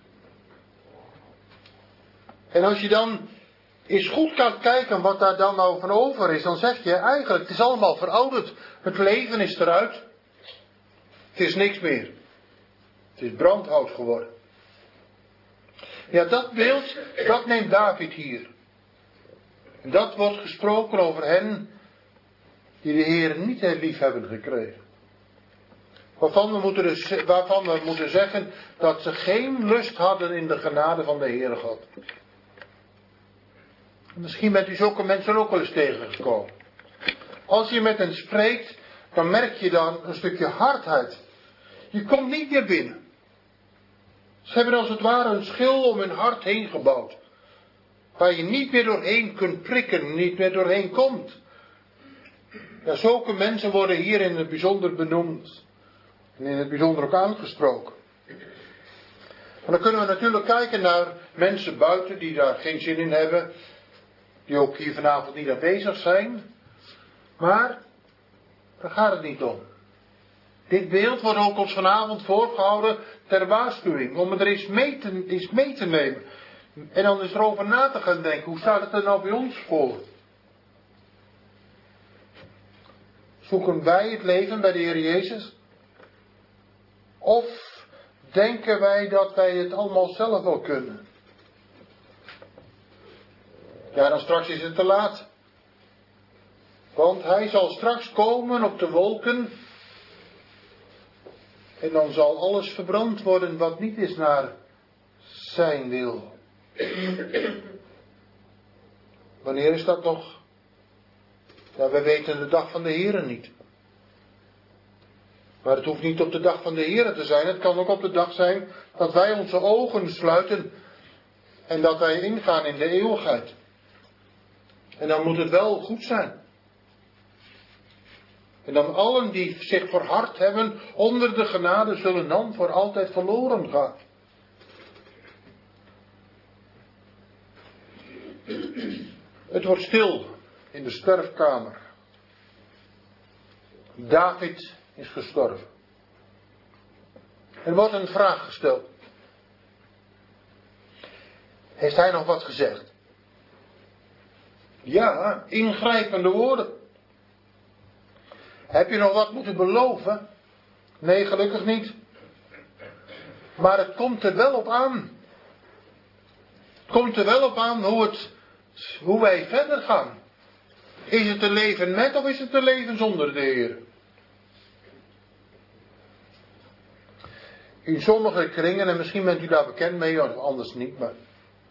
En als je dan eens goed kan kijken wat daar dan nou van over is, dan zeg je eigenlijk, het is allemaal verouderd. Het leven is eruit. Het is niks meer. Het is brandhout geworden. Ja, dat beeld, dat neemt David hier. En dat wordt gesproken over hen die de Heer niet lief hebben gekregen. Waarvan we, moeten dus, waarvan we moeten zeggen dat ze geen lust hadden in de genade van de Heere God. Misschien bent u zulke mensen ook wel eens tegengekomen. Als je met hen spreekt, dan merk je dan een stukje hardheid. Je komt niet meer binnen. Ze hebben als het ware een schil om hun hart heen gebouwd. Waar je niet meer doorheen kunt prikken, niet meer doorheen komt. Ja, zulke mensen worden hier in het bijzonder benoemd. En in het bijzonder ook aangesproken. En dan kunnen we natuurlijk kijken naar mensen buiten die daar geen zin in hebben. Die ook hier vanavond niet aanwezig zijn. Maar daar gaat het niet om. Dit beeld wordt ook ons vanavond voorgehouden ter waarschuwing. Om het er eens mee te, eens mee te nemen. En dan eens erover na te gaan denken. Hoe staat het er nou bij ons voor? Zoeken wij het leven bij de Heer Jezus? Of denken wij dat wij het allemaal zelf wel kunnen? Ja, dan straks is het te laat. Want hij zal straks komen op de wolken. En dan zal alles verbrand worden wat niet is naar zijn wil. Wanneer is dat nog? Ja, wij weten de dag van de Heere niet. Maar het hoeft niet op de dag van de Heere te zijn. Het kan ook op de dag zijn dat wij onze ogen sluiten. En dat wij ingaan in de eeuwigheid. En dan moet het wel goed zijn. En dan allen die zich verhard hebben onder de genade zullen dan voor altijd verloren gaan. Het wordt stil in de sterfkamer. David is gestorven. Er wordt een vraag gesteld. Heeft hij nog wat gezegd? Ja, ingrijpende woorden. Heb je nog wat moeten beloven? Nee, gelukkig niet. Maar het komt er wel op aan. Het komt er wel op aan hoe, het, hoe wij verder gaan. Is het een leven met of is het een leven zonder de Heer? In sommige kringen, en misschien bent u daar bekend mee, of anders niet, maar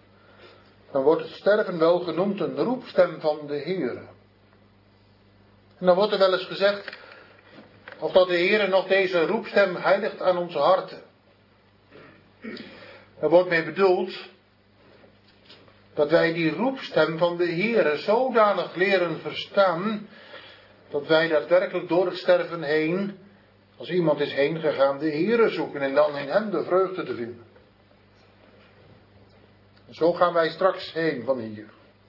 dan wordt het sterven wel genoemd een roepstem van de Heer. En dan wordt er wel eens gezegd, of dat de Heer nog deze roepstem heiligt aan onze harten. Er wordt mee bedoeld dat wij die roepstem van de Heer zodanig leren verstaan, dat wij daadwerkelijk door het sterven heen, als iemand is heen gegaan, de Heer zoeken en dan in hem de vreugde te vinden. En zo gaan wij straks heen van hier.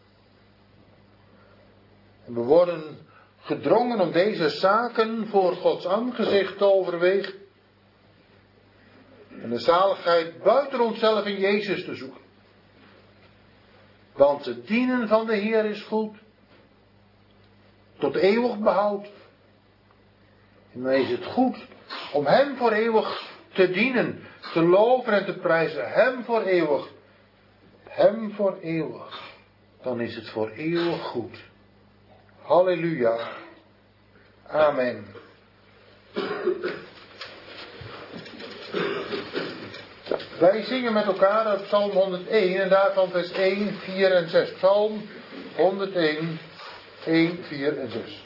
En we worden gedrongen om deze zaken voor Gods aangezicht te overwegen. En de zaligheid buiten onszelf in Jezus te zoeken. Want het dienen van de Heer is goed. Tot eeuwig behoud. En dan is het goed om Hem voor eeuwig te dienen. Te loven en te prijzen. Hem voor eeuwig. Hem voor eeuwig. Dan is het voor eeuwig goed. Halleluja. Amen. Wij zingen met elkaar uit Psalm honderdéén en daarvan vers één, vier en zes. Psalm honderdéén, één, vier en zes.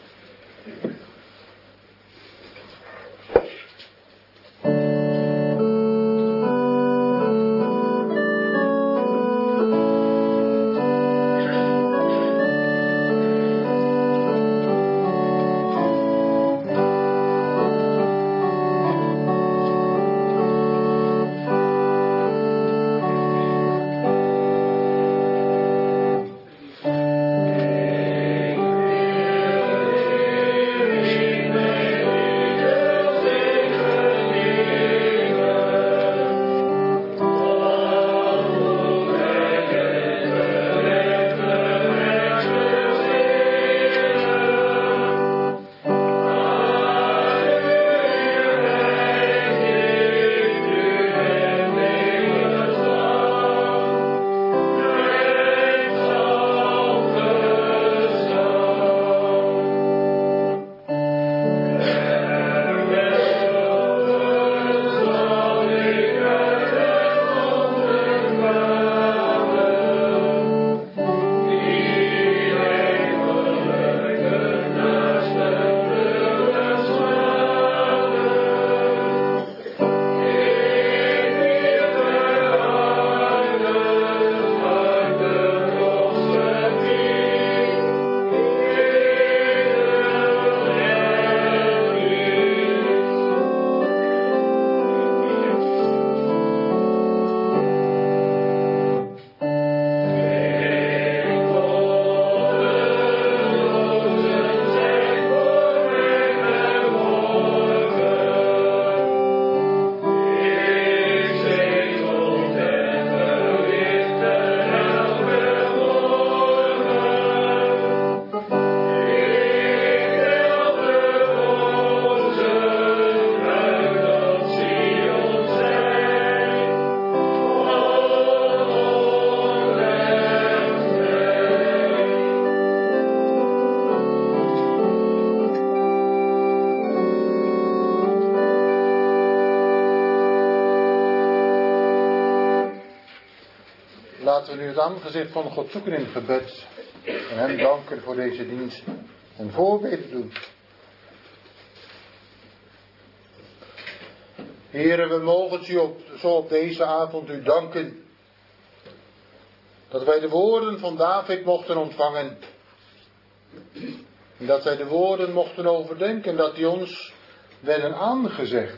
Laten we nu het aangezicht van God zoeken in het gebed. En hem danken voor deze dienst. En voorbeden doen. Heren, we mogen u op, zo op deze avond u danken. Dat wij de woorden van David mochten ontvangen. En dat wij de woorden mochten overdenken. Dat die ons werden aangezegd.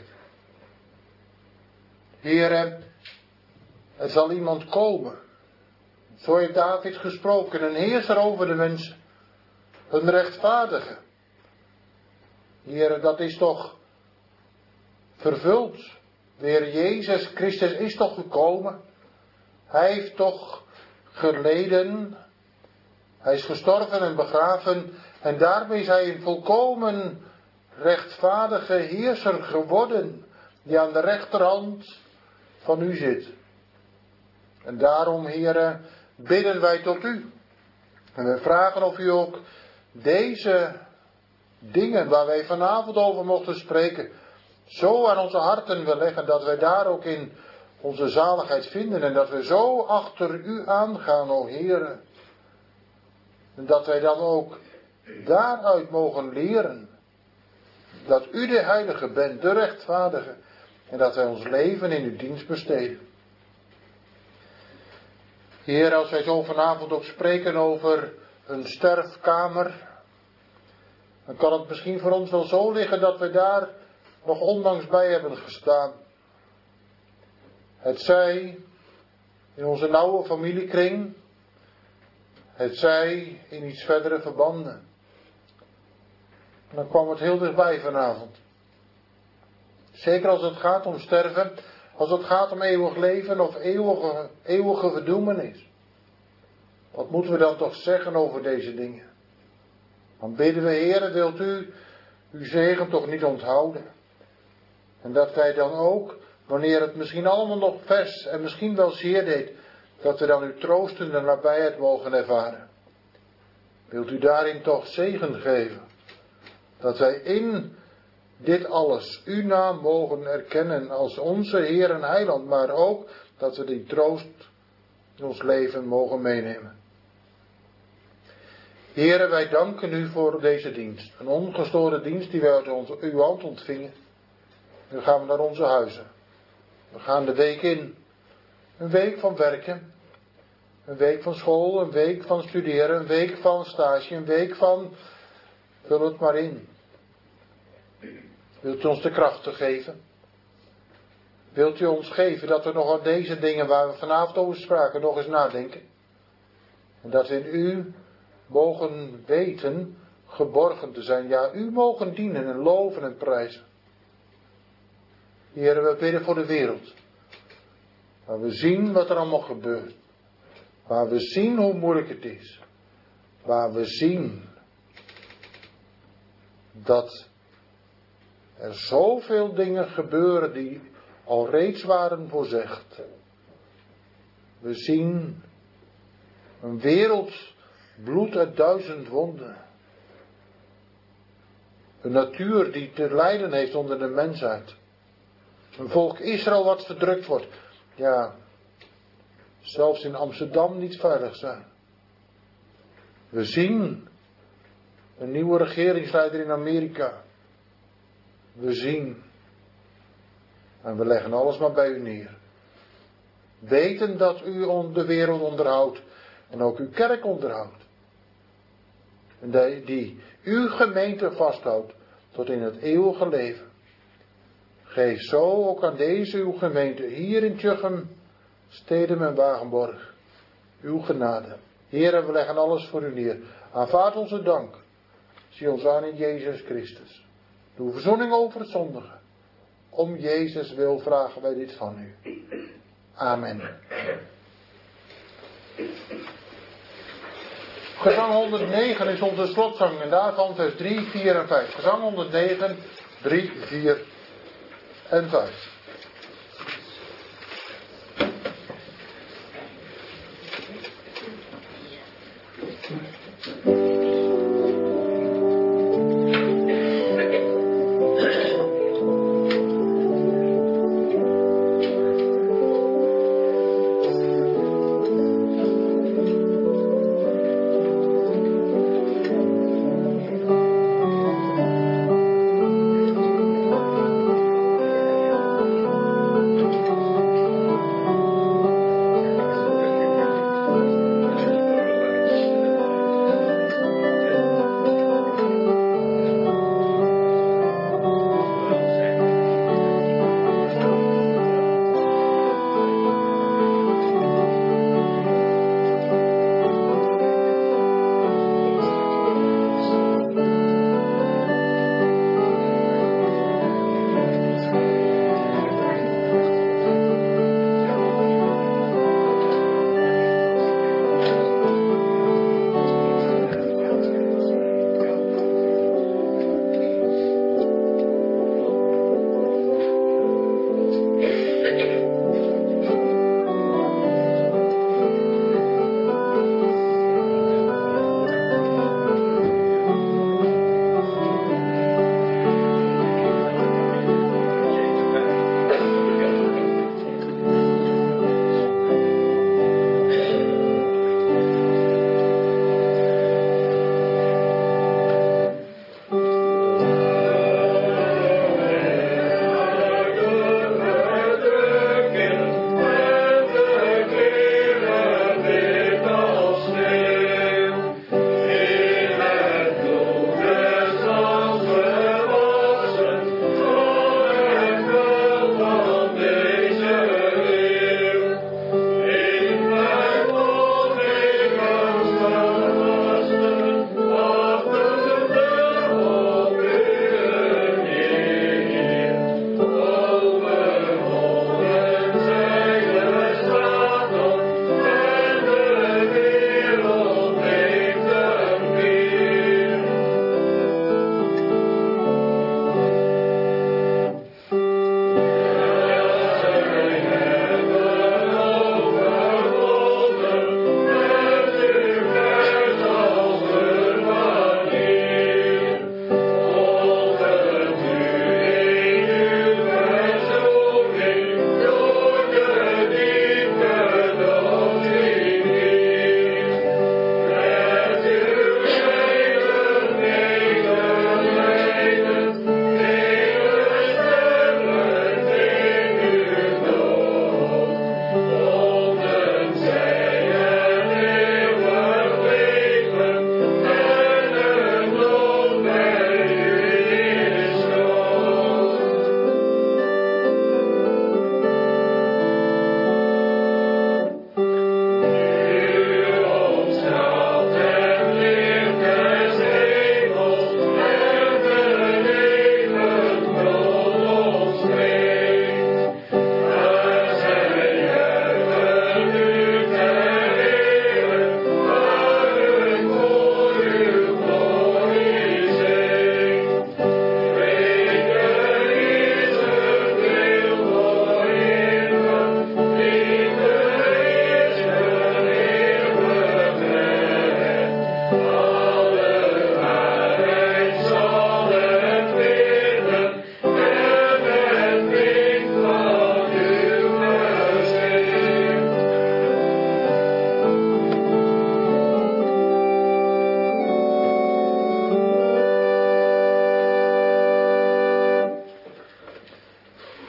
Heren, er zal iemand komen. Zo heeft David gesproken, een heerser over de mensen, een rechtvaardige. Heere, dat is toch vervuld. De Heer Jezus Christus is toch gekomen. Hij heeft toch geleden. Hij is gestorven en begraven. En daarmee is hij een volkomen rechtvaardige heerser geworden. Die aan de rechterhand van u zit. En daarom, Heere, bidden wij tot u. En we vragen of u ook deze dingen waar wij vanavond over mochten spreken, zo aan onze harten wil leggen, dat wij daar ook in onze zaligheid vinden. En dat we zo achter u aangaan, o Heere. En dat wij dan ook daaruit mogen leren dat u de heilige bent, de rechtvaardige, en dat wij ons leven in uw dienst besteden. Heer, als wij zo vanavond ook spreken over een sterfkamer, dan kan het misschien voor ons wel zo liggen dat we daar nog onlangs bij hebben gestaan. Het zij in onze nauwe familiekring, het zij in iets verdere verbanden. En dan kwam het heel dichtbij vanavond. Zeker als het gaat om sterven, als het gaat om eeuwig leven of eeuwige, eeuwige verdoemenis. Wat moeten we dan toch zeggen over deze dingen? Dan bidden we, Heere, wilt u uw zegen toch niet onthouden? En dat wij dan ook, wanneer het misschien allemaal nog vers en misschien wel zeer deed, dat we dan uw troostende nabijheid mogen ervaren. Wilt u daarin toch zegen geven? Dat wij in dit alles uw naam mogen erkennen als onze Heer en Heiland, maar ook dat we die troost in ons leven mogen meenemen. Heere, wij danken u voor deze dienst. Een ongestoorde dienst die wij uit uw hand ontvingen. Nu gaan we naar onze huizen. We gaan de week in. Een week van werken. Een week van school. Een week van studeren. Een week van stage. Een week van... Vul het maar in. Wilt u ons de kracht te geven? Wilt u ons geven dat we nog aan deze dingen waar we vanavond over spraken nog eens nadenken? En dat we in u mogen weten geborgen te zijn. Ja, u mogen dienen en loven en prijzen. Heer, we bidden voor de wereld. Waar we zien wat er allemaal gebeurt. Waar we zien hoe moeilijk het is. Waar we zien dat er zoveel dingen gebeuren die al reeds waren voorzegd. We zien een wereld bloed uit duizend wonden. Een natuur die te lijden heeft onder de mensheid. Een volk Israël wat verdrukt wordt. Ja, zelfs in Amsterdam niet veilig zijn. We zien een nieuwe regeringsleider in Amerika. We zien. En we leggen alles maar bij u neer. Weten dat u de wereld onderhoudt. En ook uw kerk onderhoudt. En die uw gemeente vasthoudt tot in het eeuwige leven. Geef zo ook aan deze uw gemeente hier in Tjuchem, Stedum en Wagenborg uw genade. Heere, we leggen alles voor u neer. Aanvaard onze dank. Zie ons aan in Jezus Christus. Doe verzoening over het zondigen. Om Jezus wil vragen wij dit van u. Amen. Gezang honderdnegen is onze slotzang en daarvan vers drie, vier en vijf. Gezang honderdnegen, drie, vier en vijf. Thank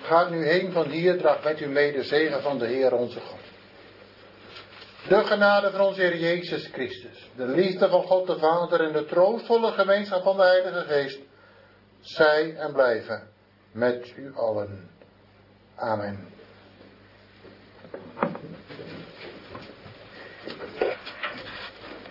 Gaat nu heen van hier, draagt met u mee de zegen van de Heer onze God. De genade van onze Heer Jezus Christus, de liefde van God de Vader en de troostvolle gemeenschap van de Heilige Geest, zij en blijven met u allen. Amen.